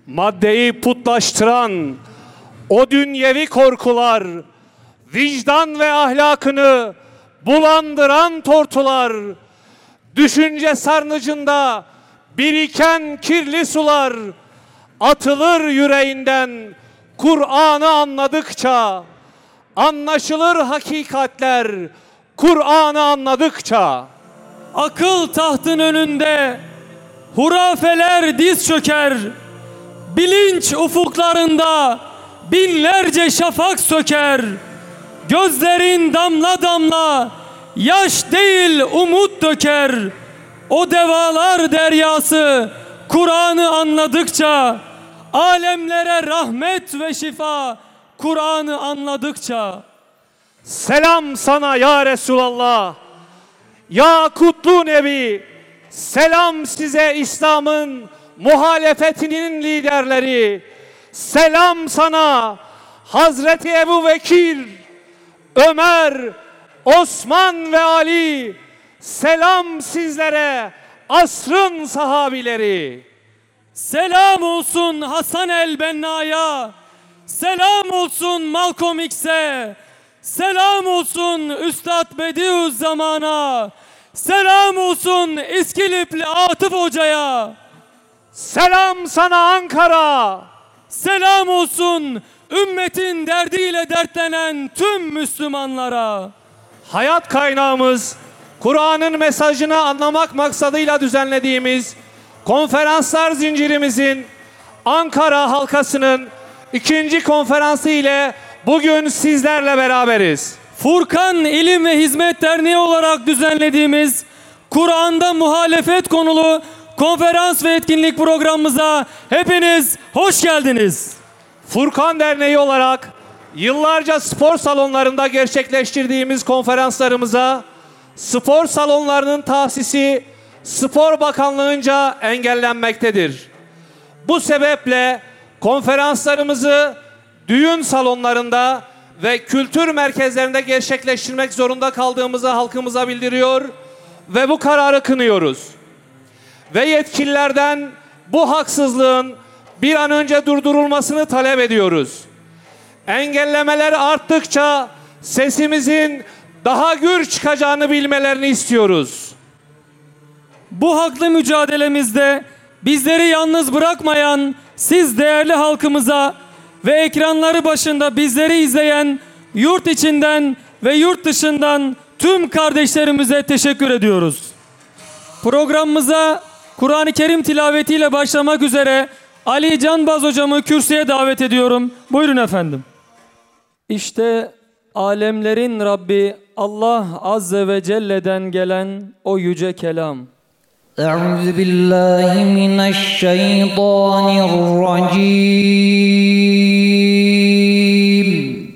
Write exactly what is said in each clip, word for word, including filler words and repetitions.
maddeyi putlaştıran o dünyevi korkular, vicdan ve ahlakını bulandıran tortular, düşünce sarnıcında biriken kirli sular atılır yüreğinden Kur'an'ı anladıkça, anlaşılır hakikatler Kur'an'ı anladıkça. Akıl tahtın önünde hurafeler diz çöker, bilinç ufuklarında binlerce şafak söker. Gözlerin damla damla yaş değil umut döker. O devalar deryası Kur'an'ı anladıkça, alemlere rahmet ve şifa Kur'an'ı anladıkça. Selam sana ya Resulallah, ya kutlu Nebi, selam size İslam'ın muhalefetinin liderleri, selam sana Hazreti Ebu Bekir, Ömer, Osman ve Ali, selam sizlere asrın sahabileri. Selam olsun Hasan el-Benna'ya, selam olsun Malcolm X'e, selam olsun Üstad Bediüzzaman'a, selam olsun İskilipli Atıf Hoca'ya. Selam sana Ankara. Selam olsun ümmetin derdiyle dertlenen tüm Müslümanlara. Hayat kaynağımız, Kur'an'ın mesajını anlamak maksadıyla düzenlediğimiz konferanslar zincirimizin Ankara halkasının ikinci konferansı ile bugün sizlerle beraberiz. Furkan İlim ve Hizmet Derneği olarak düzenlediğimiz Kur'an'da muhalefet konulu konferans ve etkinlik programımıza hepiniz hoş geldiniz. Furkan Derneği olarak yıllarca spor salonlarında gerçekleştirdiğimiz konferanslarımıza spor salonlarının tahsisi Spor Bakanlığı'nca engellenmektedir. Bu sebeple konferanslarımızı düğün salonlarında ve kültür merkezlerinde gerçekleştirmek zorunda kaldığımızı halkımıza bildiriyor ve bu kararı kınıyoruz. Ve yetkililerden bu haksızlığın bir an önce durdurulmasını talep ediyoruz. Engellemeler arttıkça sesimizin daha gür çıkacağını bilmelerini istiyoruz. Bu haklı mücadelemizde bizleri yalnız bırakmayan siz değerli halkımıza ve ekranları başında bizleri izleyen yurt içinden ve yurt dışından tüm kardeşlerimize teşekkür ediyoruz. Programımıza Kur'an-ı Kerim tilavetiyle başlamak üzere Ali Canbaz hocamı kürsüye davet ediyorum. Buyurun efendim. İşte alemlerin Rabbi Allah Azze ve Celle'den gelen o yüce kelam. Euzu billahi mineşşeytanirracim.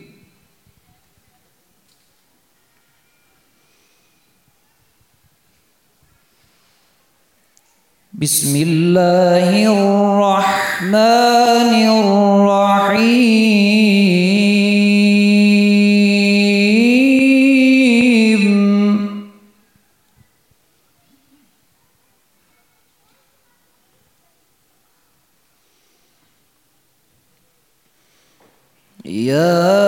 Bismillahirrahmanirrahim. Ya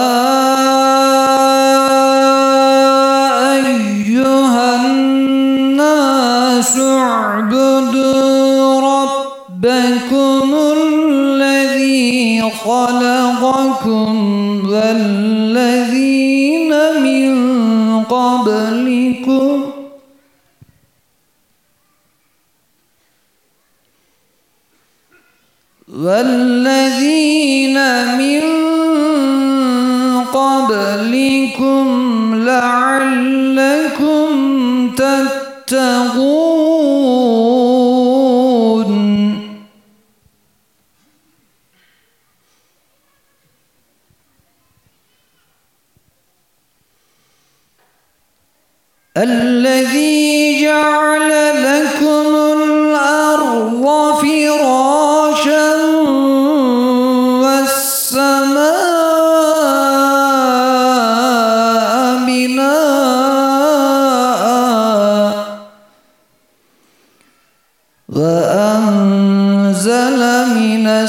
eyyühen nâsü u'budu rabbekumullezî halakakum vellezîne min qablikum vellezîne min قبلكم لعلكم تتقون الذي جعل لكم الأرض فراشا والسماء وأنزل من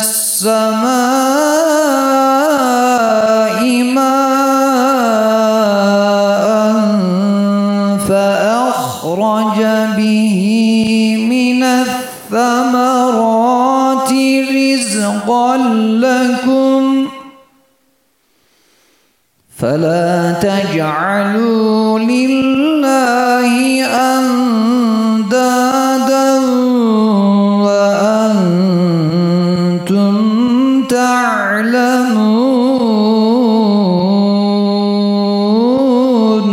أخرج به من الثمرات رزقا لكم فلا تجعلوا لله أندادا وأنتم تعلمون.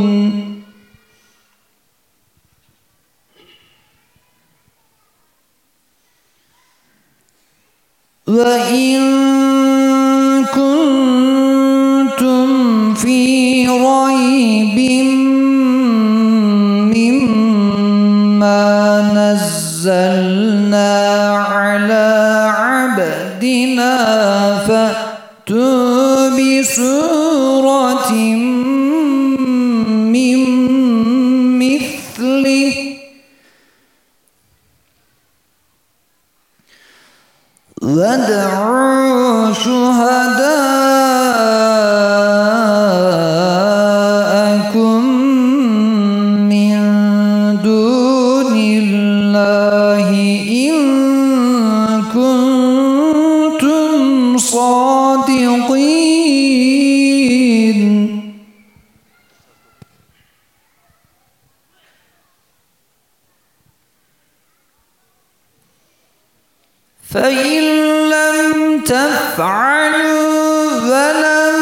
وإن كنتم في ريب مما نزلنا على عبدنا فأتوا بسورة من مثله وادعوا شهداءكم من دون الله إن كنتم صادقين. فإن لم تفعلوا ولن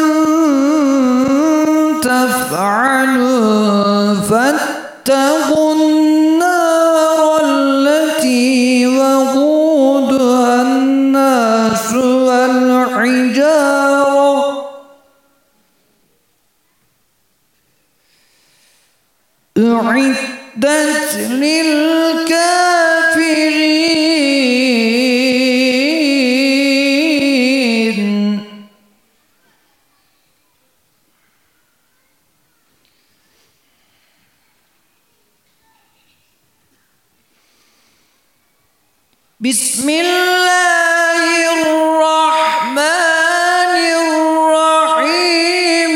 تفعلوا فاتقوا النار التي وقودها الناس والحجارة أعدت للكافرين. بسم الله الرحمن الرحيم.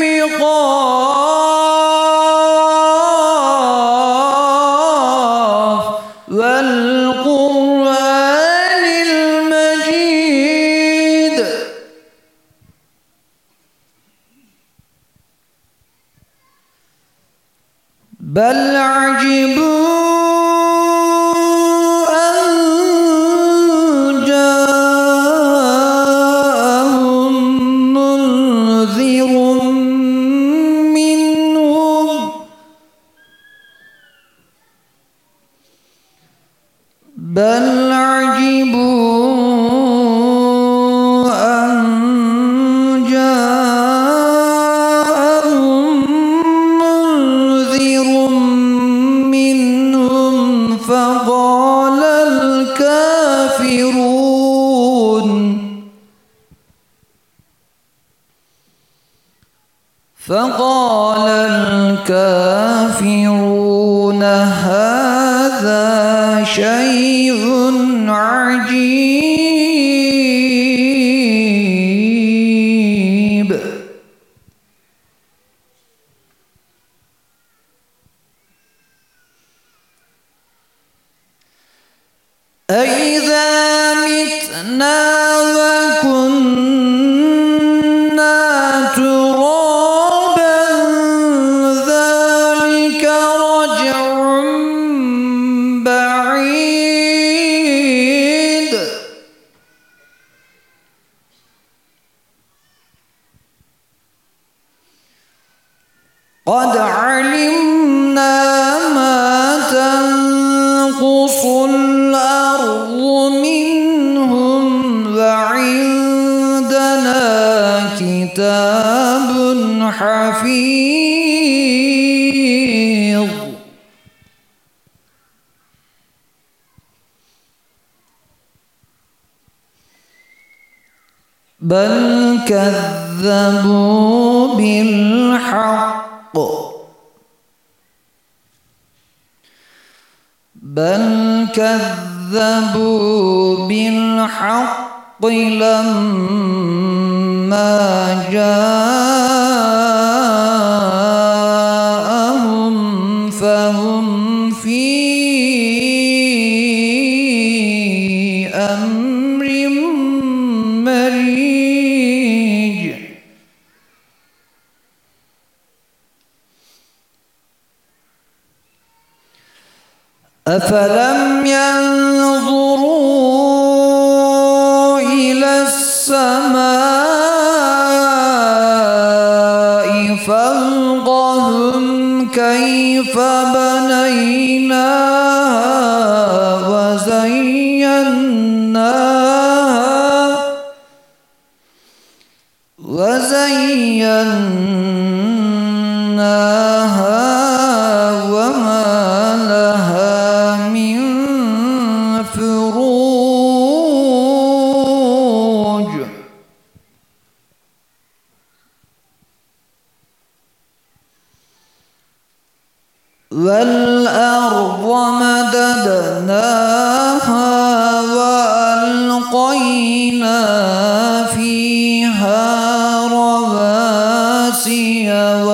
قاف والقرآن المجيد. بل عجبوا بل عجبوا أن جاءهم منذر منهم فقال الكافرون فقال الكافرون هذا شيء عجيب. أإذا متنا وكنا ترابا ذلك رجع بعيد. قد علمنا ما تنقص الأرض منهم وعندنا كتاب حفيظ. بل كذبوا بالحق بل كذبوا بالحق لما جاءهم فهم في أمر مريج أفلم ينظروا إلى السماء فوقهم كيف بنيناها وزيناها وزيناها وما لها من فروج والأرض مددناها وألقينا فيها رواسي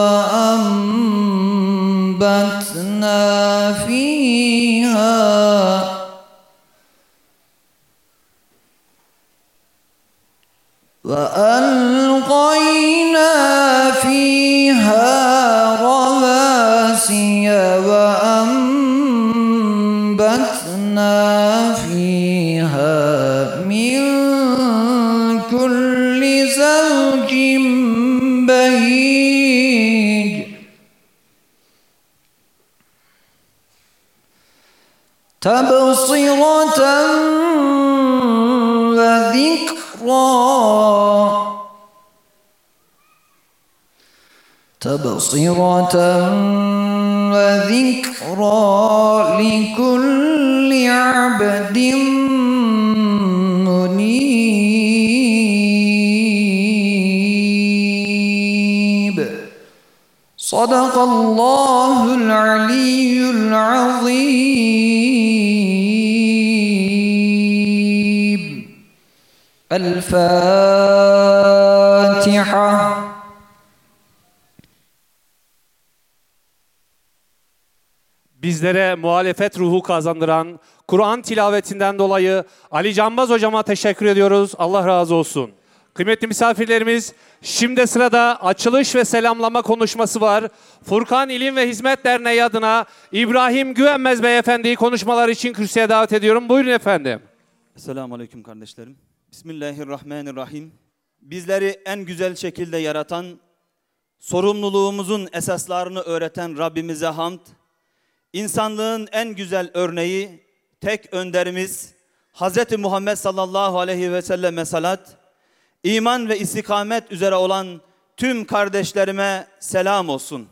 وأنبتنا فيها وألقينا فيها رواسي وأنبتنا فيها من كل زوج بهيج تبصرة وذكرى تبصرة وذكرى لكل عبد منيب صدق الله العلي العظيم الفاتحة. Bizlere muhalefet ruhu kazandıran Kur'an tilavetinden dolayı Ali Canbaz hocama teşekkür ediyoruz. Allah razı olsun. Kıymetli misafirlerimiz, şimdi sırada açılış ve selamlama konuşması var. Furkan İlim ve Hizmet Derneği adına İbrahim Güvenmez Beyefendi'yi konuşmalar için kürsüye davet ediyorum. Buyurun efendim. Esselamu Aleyküm kardeşlerim. Bismillahirrahmanirrahim. Bizleri en güzel şekilde yaratan, sorumluluğumuzun esaslarını öğreten Rabbimize hamd, İnsanlığın en güzel örneği, tek önderimiz Hazreti Muhammed sallallahu aleyhi ve selleme salat, iman ve istikamet üzere olan tüm kardeşlerime selam olsun.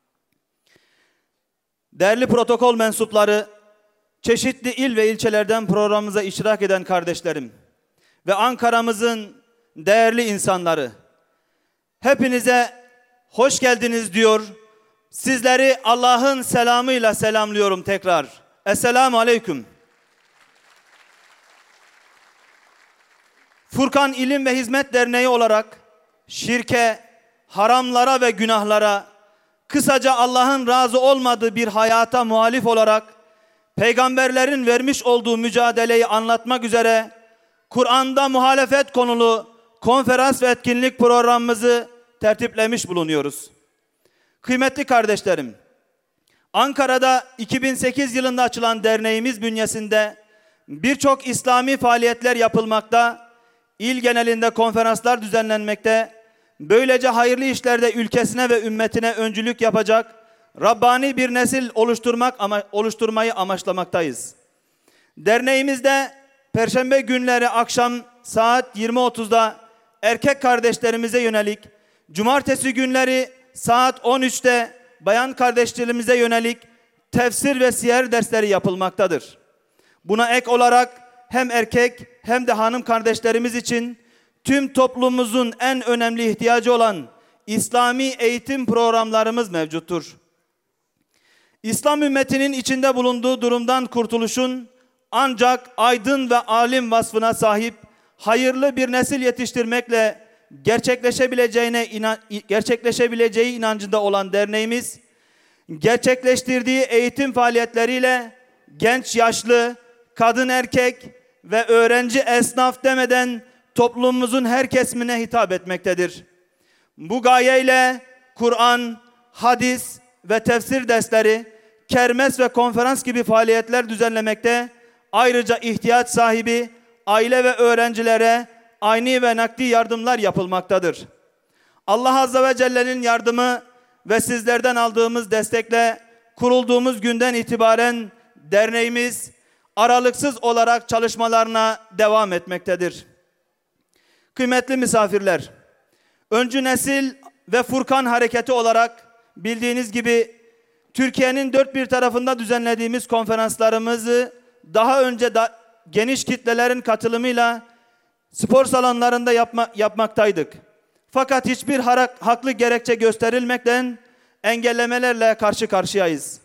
Değerli protokol mensupları, çeşitli il ve ilçelerden programımıza iştirak eden kardeşlerim ve Ankara'mızın değerli insanları, hepinize hoş geldiniz diyor. Sizleri Allah'ın selamıyla selamlıyorum tekrar. Esselamu Aleyküm. Furkan İlim ve Hizmet Derneği olarak şirke, haramlara ve günahlara, kısaca Allah'ın razı olmadığı bir hayata muhalif olarak peygamberlerin vermiş olduğu mücadeleyi anlatmak üzere Kur'an'da muhalefet konulu konferans ve etkinlik programımızı tertiplemiş bulunuyoruz. Kıymetli kardeşlerim, Ankara'da iki bin sekiz yılında açılan derneğimiz bünyesinde birçok İslami faaliyetler yapılmakta, il genelinde konferanslar düzenlenmekte, böylece hayırlı işlerde ülkesine ve ümmetine öncülük yapacak, Rabbani bir nesil oluşturmak ama oluşturmayı amaçlamaktayız. Derneğimizde Perşembe günleri akşam saat yirmi otuzda erkek kardeşlerimize yönelik, Cumartesi günleri saat on üçte bayan kardeşlerimize yönelik tefsir ve siyer dersleri yapılmaktadır. Buna ek olarak hem erkek hem de hanım kardeşlerimiz için tüm toplumumuzun en önemli ihtiyacı olan İslami eğitim programlarımız mevcuttur. İslam ümmetinin içinde bulunduğu durumdan kurtuluşun ancak aydın ve alim vasfına sahip hayırlı bir nesil yetiştirmekle gerçekleşebileceğine inan, gerçekleşebileceği inancında olan derneğimiz, gerçekleştirdiği eğitim faaliyetleriyle genç yaşlı, kadın erkek ve öğrenci esnaf demeden toplumumuzun her kesimine hitap etmektedir. Bu gayeyle Kur'an, hadis ve tefsir dersleri, kermes ve konferans gibi faaliyetler düzenlemekte, ayrıca ihtiyaç sahibi aile ve öğrencilere ayni ve nakdi yardımlar yapılmaktadır. Allah Azze ve Celle'nin yardımı ve sizlerden aldığımız destekle kurulduğumuz günden itibaren derneğimiz aralıksız olarak çalışmalarına devam etmektedir. Kıymetli misafirler, Öncü Nesil ve Furkan Hareketi olarak bildiğiniz gibi Türkiye'nin dört bir tarafında düzenlediğimiz konferanslarımızı daha önce da geniş kitlelerin katılımıyla spor salonlarında yapma, yapmaktaydık. Fakat hiçbir harak, haklı gerekçe gösterilmekten engellemelerle karşı karşıyayız.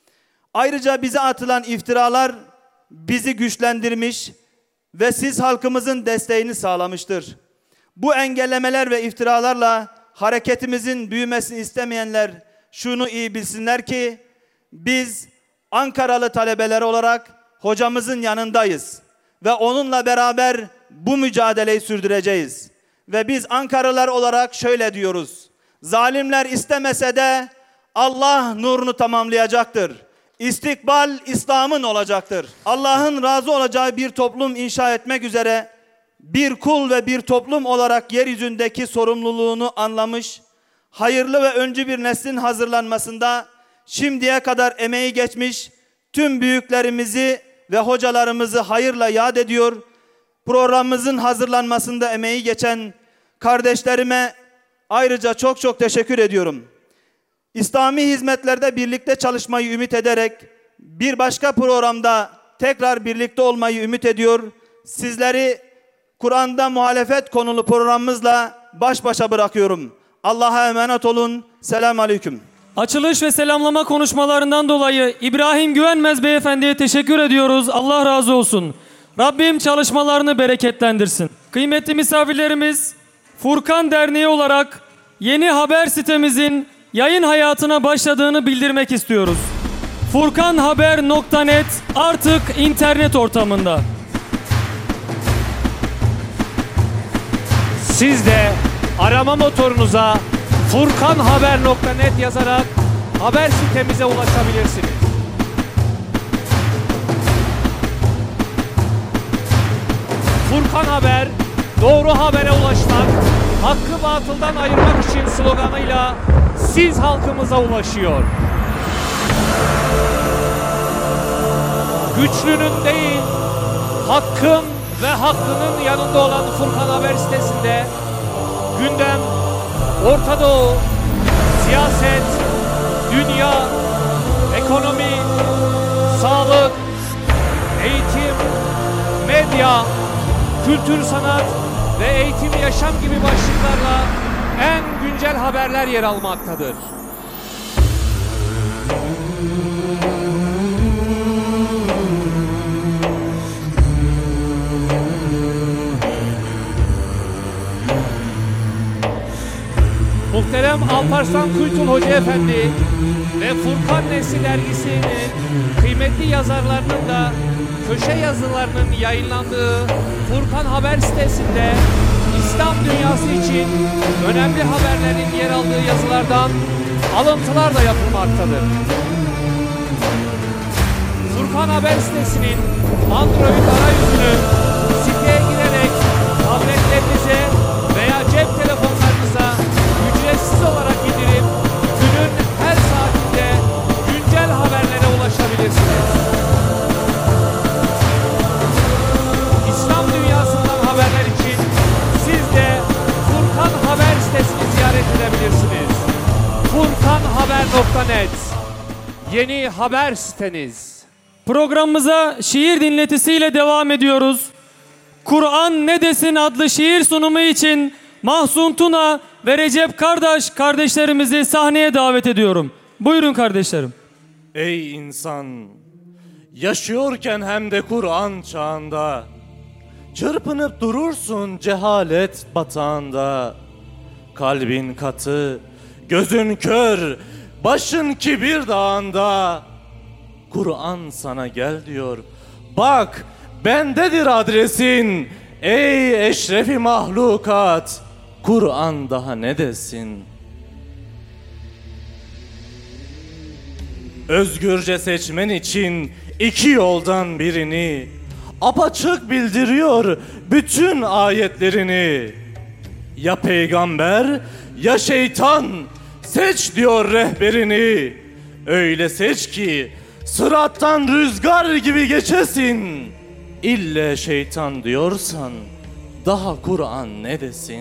Ayrıca bize atılan iftiralar bizi güçlendirmiş ve siz halkımızın desteğini sağlamıştır. Bu engellemeler ve iftiralarla hareketimizin büyümesini istemeyenler şunu iyi bilsinler ki biz Ankaralı talebeler olarak hocamızın yanındayız ve onunla beraber bu mücadeleyi sürdüreceğiz. Ve biz Ankaralılar olarak şöyle diyoruz: zalimler istemese de Allah nurunu tamamlayacaktır. İstikbal İslam'ın olacaktır. Allah'ın razı olacağı bir toplum inşa etmek üzere bir kul ve bir toplum olarak yeryüzündeki sorumluluğunu anlamış, hayırlı ve öncü bir neslin hazırlanmasında şimdiye kadar emeği geçmiş tüm büyüklerimizi ve hocalarımızı hayırla yad ediyor. Programımızın hazırlanmasında emeği geçen kardeşlerime ayrıca çok çok teşekkür ediyorum. İslami hizmetlerde birlikte çalışmayı ümit ederek bir başka programda tekrar birlikte olmayı ümit ediyor. Sizleri Kur'an'da muhalefet konulu programımızla baş başa bırakıyorum. Allah'a emanet olun. Selamun Aleyküm. Açılış ve selamlama konuşmalarından dolayı İbrahim Güvenmez Beyefendi'ye teşekkür ediyoruz. Allah razı olsun. Rabbim çalışmalarını bereketlendirsin. Kıymetli misafirlerimiz, Furkan Derneği olarak yeni haber sitemizin yayın hayatına başladığını bildirmek istiyoruz. furkanhaber nokta net artık internet ortamında. Siz de arama motorunuza furkanhaber nokta net yazarak haber sitemize ulaşabilirsiniz. Furkan Haber, doğru habere ulaşmak, hakkı batıldan ayırmak için sloganıyla siz halkımıza ulaşıyor. Güçlünün değil, hakkın ve haklının yanında olan Furkan Haber sitesinde gündem, Orta Doğu, siyaset, dünya, ekonomi, sağlık, eğitim, medya, kültür, sanat ve eğitim, yaşam gibi başlıklarla en güncel haberler yer almaktadır. Muhterem Alparslan Kuytul Hoca Efendi ve Furkan Nesli dergisinin kıymetli yazarlarının da köşe yazılarının yayınlandığı Furkan Haber sitesinde İslam dünyası için önemli haberlerin yer aldığı yazılardan alıntılar da yapılmaktadır. Furkan Haber sitesinin Android arayüzünü siteye girerek tabletlerinize veya cep telefonlarınıza ücretsiz olarak indirip günün her saatinde güncel haberlere ulaşabilirsiniz. İslam dünyasından haberler için siz de Furkan Haber sitesini ziyaret edebilirsiniz. furkanhaber nokta net yeni haber siteniz. Programımıza şiir dinletisiyle devam ediyoruz. Kur'an Ne Desin adlı şiir sunumu için Mahsun Tuna ve Recep Kardeş kardeşlerimizi sahneye davet ediyorum. Buyurun kardeşlerim. Ey insan, yaşıyorken hem de Kur'an çağında, çırpınıp durursun cehalet batağında. Kalbin katı, gözün kör, başın kibir dağında. Kur'an sana gel diyor. Bak bendedir adresin. Ey eşrefi mahlukat. Kur'an daha ne desin? Özgürce seçmen için iki yoldan birini apaçık bildiriyor bütün ayetlerini. Ya peygamber ya şeytan, seç diyor rehberini. Öyle seç ki sırattan rüzgar gibi geçesin. İlle şeytan diyorsan daha Kur'an ne desin?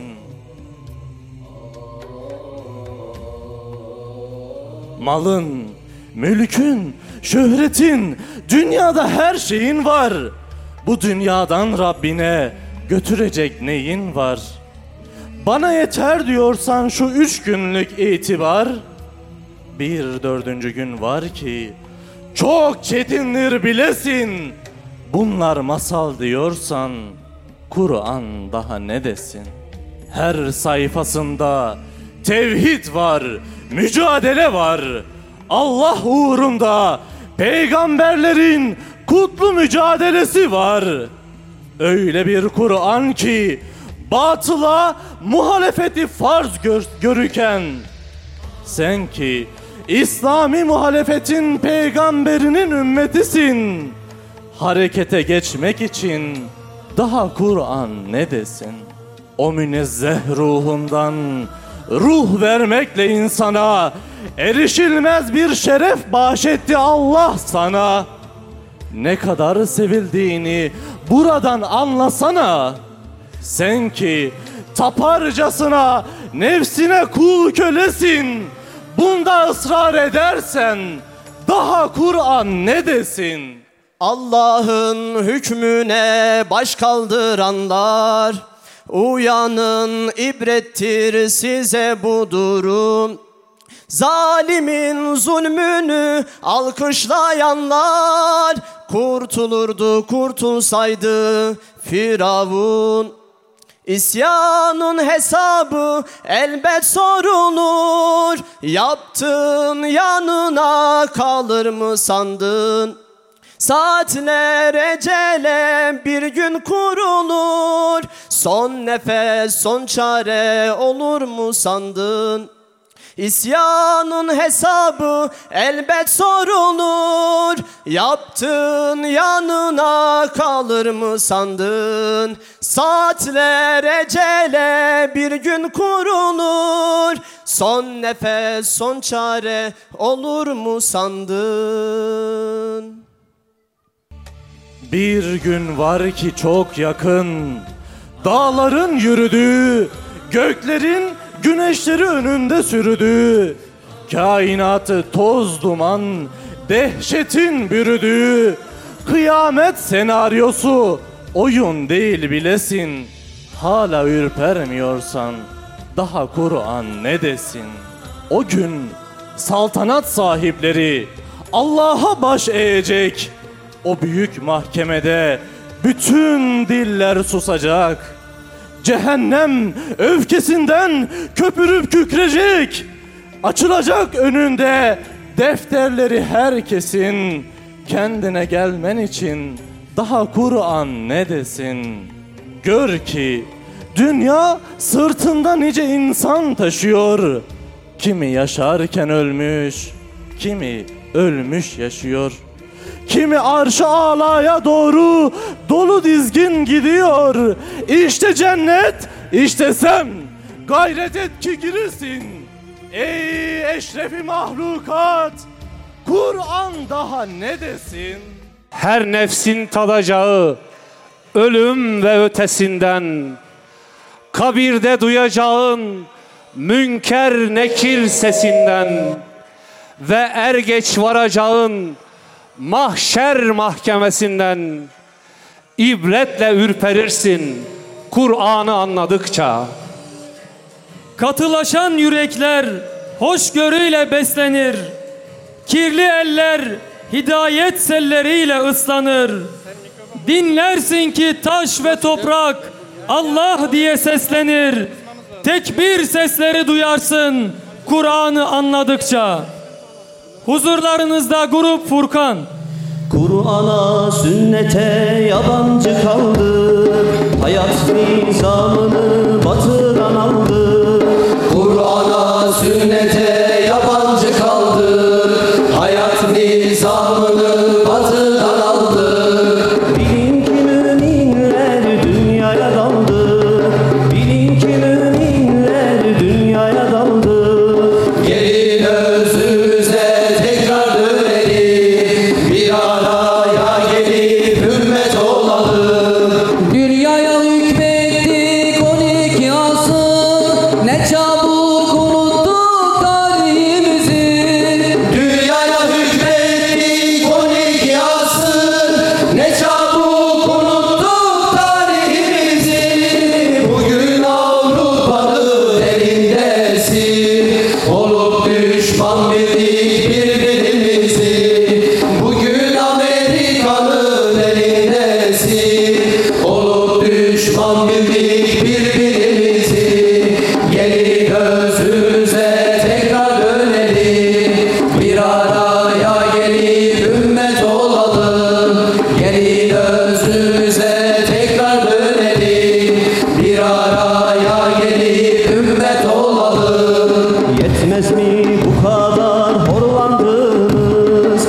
Malın, mülkün, şöhretin, dünyada her şeyin var. Bu dünyadan Rabbine götürecek neyin var? Bana yeter diyorsan şu üç günlük itibar, bir dördüncü gün var ki çok çetindir bilesin. Bunlar masal diyorsan Kur'an daha ne desin? Her sayfasında tevhid var, mücadele var. Allah uğrunda peygamberlerin kutlu mücadelesi var. Öyle bir Kur'an ki batıla muhalefeti farz gör, görürken sen ki İslami muhalefetin peygamberinin ümmetisin. Harekete geçmek için daha Kur'an ne desin? O münezzeh ruhundan ruh vermekle insana erişilmez bir şeref bahşetti Allah sana. Ne kadar sevildiğini buradan anlasana. Sen ki taparcasına nefsine kul kölesin. Bunda ısrar edersen daha Kur'an ne desin? Allah'ın hükmüne baş kaldıranlar, uyanın, ibrettir size bu durum. Zalimin zulmünü alkışlayanlar, kurtulurdu kurtulsaydı Firavun. İsyanın hesabı elbet sorulur, yaptığın yanına kalır mı sandın? Saatler ecele bir gün kurulur, son nefes son çare olur mu sandın? İsyanın hesabı elbet sorulur, yaptığın yanına kalır mı sandın? Saatler ecele bir gün kurulur, son nefes son çare olur mu sandın? Bir gün var ki çok yakın, dağların yürüdüğü, göklerin güneşleri önünde sürdüğü, kainatı toz duman, dehşetin bürüdüğü, kıyamet senaryosu oyun değil bilesin. Hala ürpermiyorsan daha Kur'an ne desin? O gün saltanat sahipleri Allah'a baş eğecek. O büyük mahkemede bütün diller susacak. Cehennem öfkesinden köpürüp kükrecek. Açılacak önünde defterleri herkesin. Kendine gelmen için daha Kur'an ne desin? Gör ki dünya sırtında nice insan taşıyor. Kimi yaşarken ölmüş, kimi ölmüş yaşıyor. Kimi arş-ı alaya doğru dolu dizgin gidiyor. İşte cennet, işte sen. Gayret et ki giresin. Ey eşrefi mahlukat, Kur'an daha ne desin? Her nefsin tadacağı ölüm ve ötesinden, kabirde duyacağın münker nekir sesinden ve er geç varacağın mahşer mahkemesinden ibretle ürperirsin Kur'an'ı anladıkça. Katılaşan yürekler hoşgörüyle beslenir. Kirli eller hidayet selleriyle ıslanır. Dinlersin ki taş ve toprak Allah diye seslenir. Tekbir sesleri duyarsın Kur'an'ı anladıkça. Huzurlarınızda Grup Furkan. Kur'an'a, sünnete yabancı kaldık, hayat nizamını batıdan aldık. Kur'an'a, sünnete yabancı kaldık, hayat nizamını batıdan aldık. Bilin ki müminler dünyaya daldı, bilin ki müminler dünyaya daldı. Gelin özümüze tekrar dönelim, bir araya gelip ümmet olalım. Dünyaya hükmettik on iki asır, ne çabuk unuttuk tarihimizi. Dünyaya hükmettik on iki asır, ne çabuk unuttuk tarihimizi. Bugün Avrupa'nın elindesin, olup düşman bildik birbirimizi. Bugün Amerika'nın elindesin, olup düşman bildik birbirimizi. Gelin özümüze tekrar dönelim, bir araya gelip ümmet olalım. Gelin özümüze tekrar dönelim, bir araya gelip ümmet olalım. Yetmez mi bu kadar horlandınız,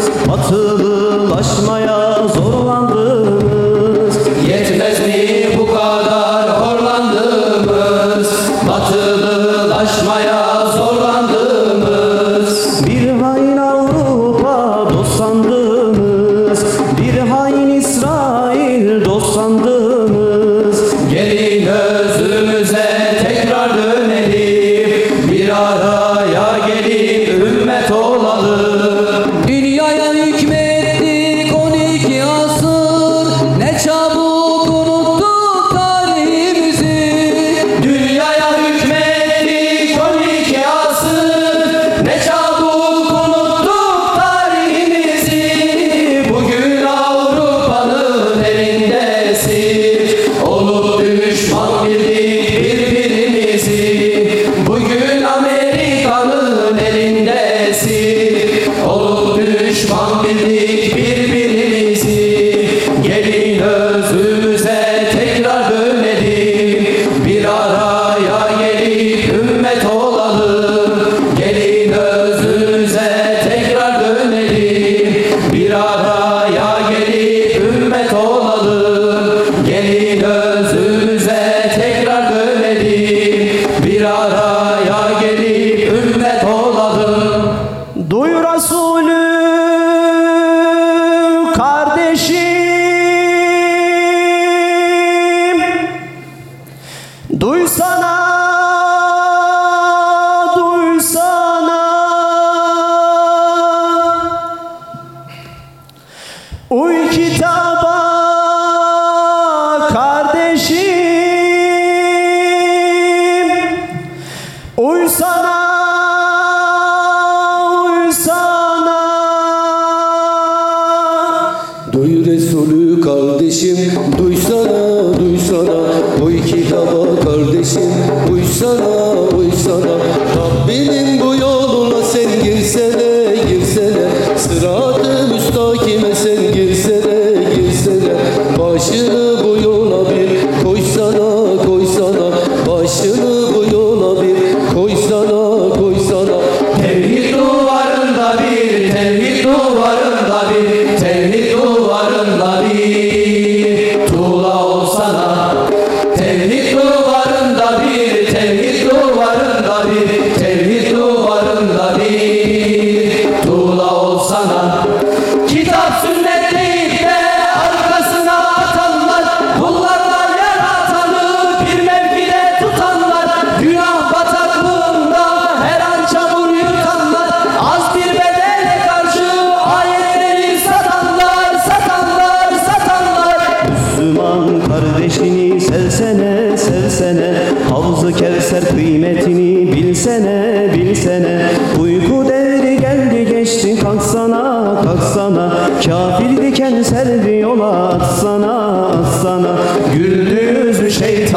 batılılaşmaya zorlandınız? Yetmez mi bu kadar horlandığımız, batılılaşmaya zorlandığımız? Bir hain Avrupa dost sandığımız, bir hain İsrail dost sandığımız. Gelin özümüze tekrar dönelim, bir araya gelip ümmet olalım. Dünyaya hükmettik on iki asır, ne çabuk unuttuk tarihimizi. Dünyaya hükmettik on iki asır, ne çabuk unuttuk tarihimizi. Bugün Avrupa'nın elindesin, olup düşman bildik birbirimizi. Bugün Amerika'nın elindesin, olup düşman bildik birbirimizi. Gelin özümüze tekrar dönelim, bir araya gelip ümmet olalım. Gelin özümüze tekrar dönelim, bir araya gelip ümmet olalım. Gelin özümüze tekrar dönelim, bir araya gelip ümmet olalım. Duy Resulü kardeşim, duysana, duysana. Uy kitaba kardeşim, uysana, uysana. Duy Resulü kardeşim, duysana, duysana. Uy kitaba kardeşim, uysana, uysana. Rabbinin bu yoluna sen girsene, girsene. Sırat-ı müstakime sen girsene, girsene. Başını bu yola bir koysana, koysana. Başını bu yola bir koysana, koysana. Tevhid duvarında bir, tevhid duvarında bir, tevhid duvarında bir tuğla olsana. Tevhid duvarında bir, tevhid duvarında bir, tevhid duvarında bir tuğla olsana. Kitap sünnet deyip de arkasına atanlar, kullarla yaratanı bir mevkide tutanlar, günah bataklığında her an çamur yutanlar, az bir bedele karşı ayetleri satanlar, satanlar, satanlar. Müslüman kardeşini sevsene, sevsene, Havz-ı Kevser kıymetini bilsene, bilsene. Uyku devri geldi geçti, kalksana, kalksana. Kafir diken serdi yola atsana, atsana. Güldüğümüz şeytan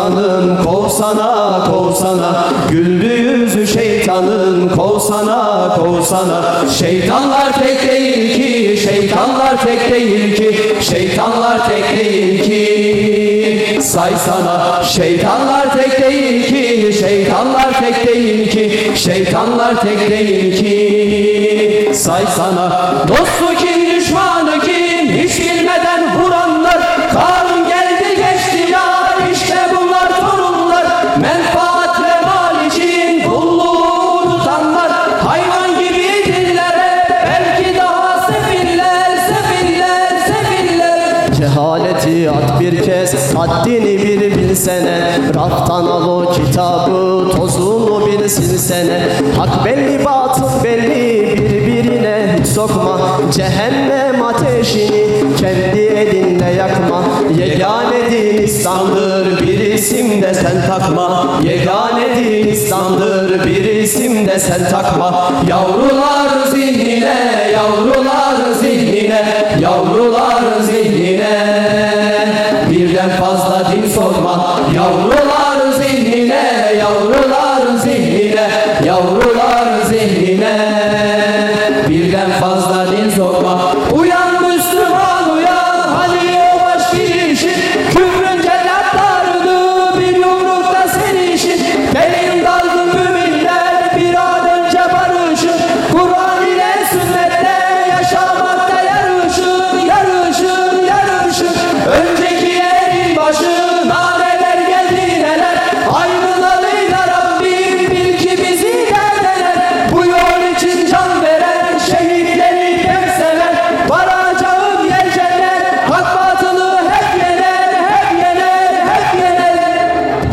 şeytanın kovsana kovsana, güldü yüzü şeytanın kovsana kovsana. Şeytanlar tek değil ki, şeytanlar tek değil ki, şeytanlar tek değil ki, saysana. Şeytanlar tek değil ki, şeytanlar tek değil ki, şeytanlar tek değil ki, saysana. Dostu kim, düşmanı kim, hiç bilmeden vuranlar. Karun geldi geçti ya, işte bunlar torunlar. Menfaat ve mal için kulluğu tutanlar. Hayvan gibi dillere, belki daha sefiller, sefiller, sefiller. Cehaleti at bir kez, haddini bir bilsene. Raftan al o kitabı, tozunu bir silsene. Hak belli, batıl belli, birbirine hiç sokma. Cehennem ateşini kendi elinle yakma. Yegane din İslam'dır, bir isim de sen takma. Yegane din İslam'dır, bir isim de sen takma. Yavrular zihnine, yavrular zihnine, yavrular zihnine, birden fazla din sokma. Yavrular zihnine, yavrular zihnine, yavrular zihnine, birden fazla din sokma. Uyan Müslüman uyan, hani o baş girişin, küfrün cellatlarını bir yumrukta senin işin. Benim dalgın müminler bir an önce barışın, Kur'an ile sünnetle yaşamakta yarışın, yarışın, yarışın. Öncekinin başı naneler geldi neler, ayrılalıyla Rabbim bil ki bizi derdeler. Bu yol için can veren, şehitleri hep seven, varacağım yer cennet, hak batılı hep yener, hep yener, hep yener.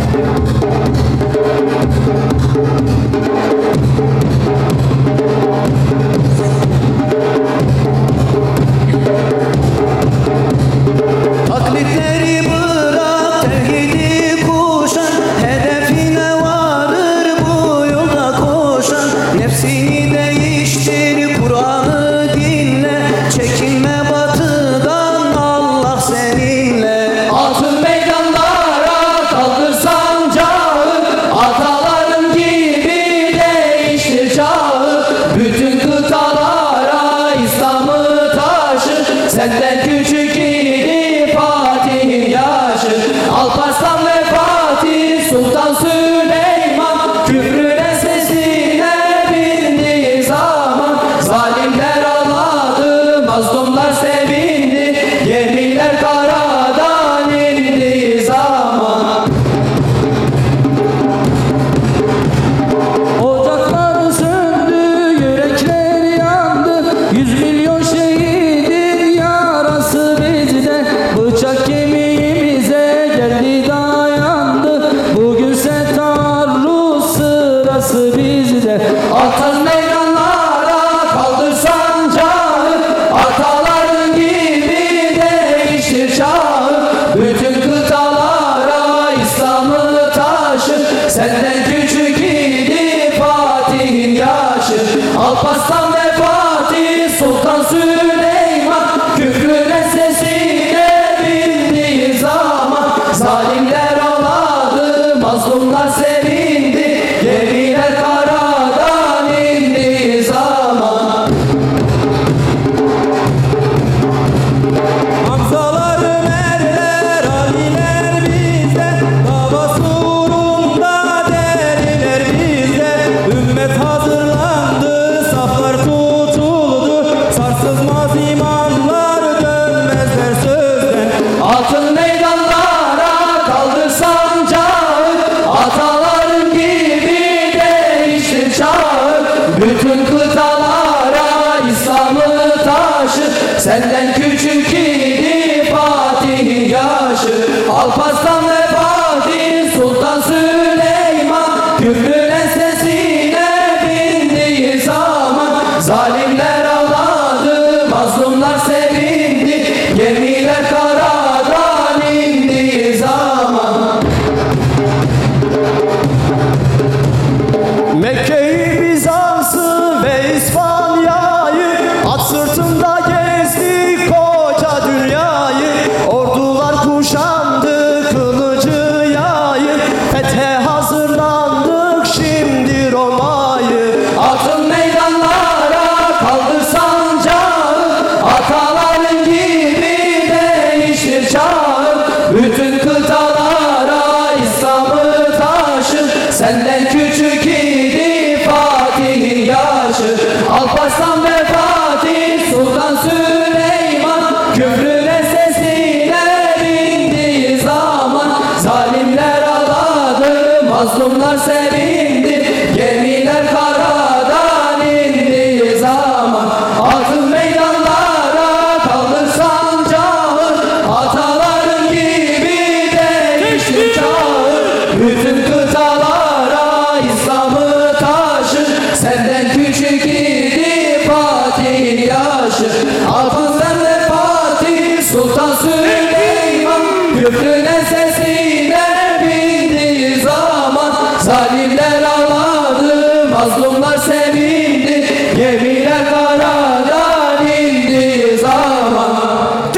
Taklitleri bırak, tevhidi kuşan, hedefine varır bu yolda koşan. Nefsini değiştir, Kur'an'ı dinle, çekinme batıdan, Allah seninle. Altın meydanlara kaldır sancağı, ataların gibi değiştir çağı. Bütün kıtalara İslam'ı taşı, senden küçük idi Fatih'in yaşı. Alparslan ve Fatih, Sultan Süleyman, küfrüne sesine bindiği zaman. Zalimler ağladı, mazlumlar sevindi, gemiler karadan indiği zaman. Ocaklar söndü, yürekler yandı, yüz milyon şehidin yarası bizde. Bıçak kemiğimize geldi dayandı, bugünse taarruz sırası bizde. Altın meydanlara kaldır sancağı, ataların gibi değiştir çağı. Bütün kıtalara İslam'ı taşı, senden küçük idi Fatih'in yaşı. Alparslan ve Fatih, Sultan Süleyman, küfrüne sesine bindiği zaman. Zalimler ağladı, mazlumlar sevindi, gemiler karadan indiği zaman. Hamzalar, Ömerler, Aliler bizde, davası uğrunda deliler bizde. Ümmet hazırlandı, saflar çağır. Bütün kıtalara İslam'ı taşır. Senden küçük idi Fatih'in yaşı. Alparslan ve Fatih Sultan Süleyman küfrüne sesine bindiği zaman zalimler ağladı, mazlumlar sevindi. Gemiler karadan indiği zaman altın meydanlara kaldır sancağın. Ataların gibi değişti çağır. Bütün kıtalara İslam'ı taşır. Senden küçük idi Fatih yaşı. Alparslan ve Fatih Sultan Süleyman küfrüne sesine bindiği zaman zalimler ağladı, mazlumlar sevindi. Gemiler karadan indiği zaman.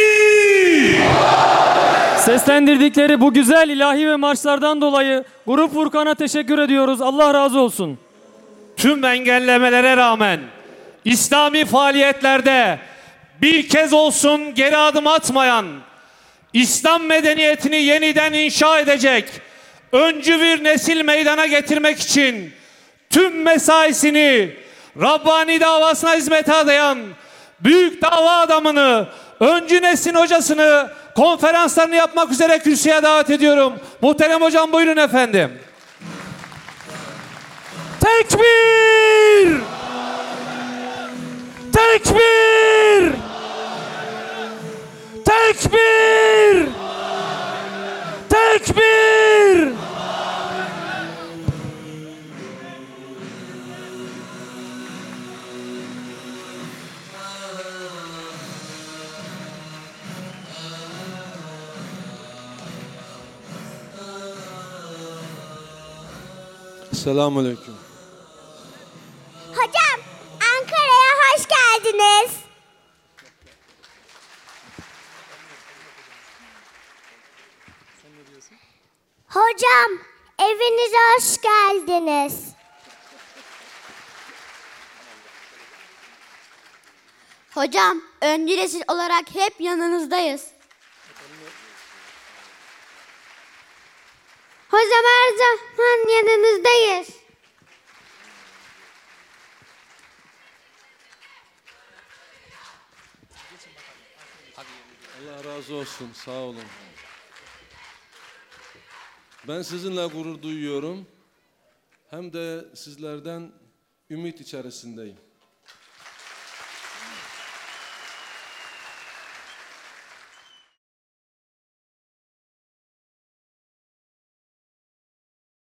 Seslendirdikleri bu güzel ilahi ve marşlardan dolayı Grup Furkan'a teşekkür ediyoruz. Allah razı olsun. Tüm engellemelere rağmen İslami faaliyetlerde bir kez olsun geri adım atmayan, İslam medeniyetini yeniden inşa edecek öncü bir nesil meydana getirmek için tüm mesaisini Rabbani davasına hizmete adayan büyük dava adamını, öncü neslin hocasını konferanslarını yapmak üzere kürsüye davet ediyorum. Muhterem hocam buyurun efendim. Tekbir! Tekbir! Tekbir! Tekbir! Selamünaleyküm. Hocam, Ankara'ya hoş geldiniz. Hocam, evinize hoş geldiniz. Hocam, öncü nesil olarak hep yanınızdayız. Hocam her zaman yanınızdayız. Allah razı olsun, sağ olun. Ben sizinle gurur duyuyorum. Hem de sizlerden ümit içerisindeyim.